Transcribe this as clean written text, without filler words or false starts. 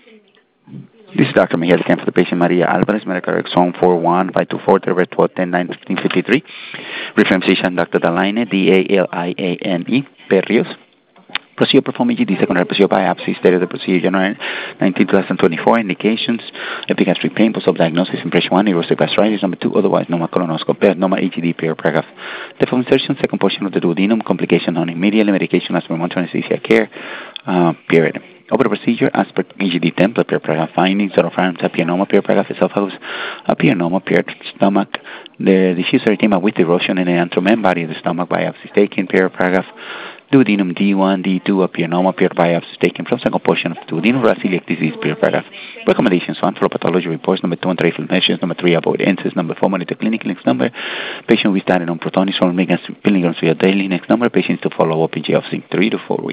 This is Dr. Miguel Can for the patient Maria Alvarez, medical exon 41524, Trevor 1210 Reference physician Dr. Dalaine, Dalaine, Berrios. Procedure performed EGD, secondary procedure biopsy, state of the procedure, January 19, 2024. Indications: epigastric pain, post-op diagnosis, impression 1, erosive gastritis, number 2, otherwise normal colonoscopy, normal EGD, paragraph. Default insertion, second portion of the duodenum, complication on immediately, medication as per monitoring anesthesia care, period. Over the procedure, as per EGD template, paragraph findings, oropharynx, apianoma, paragraph esophagus, apianoma, stomach, the diffuse erythema with erosion in the antromen body of the stomach, biopsy taken, paragraph. Duodenum D1, D2, apianoma, biopsy taken from second portion of duodenum, celiac disease, paragraph. Recommendations: 1, flow pathology reports, number 2, anterior measures, number 3, avoid NSAIDs, number 4, monitor clinical, next number, patient we started on protonix or pilgrims via daily, next number, patients to follow up in jail of 3 to 4 weeks.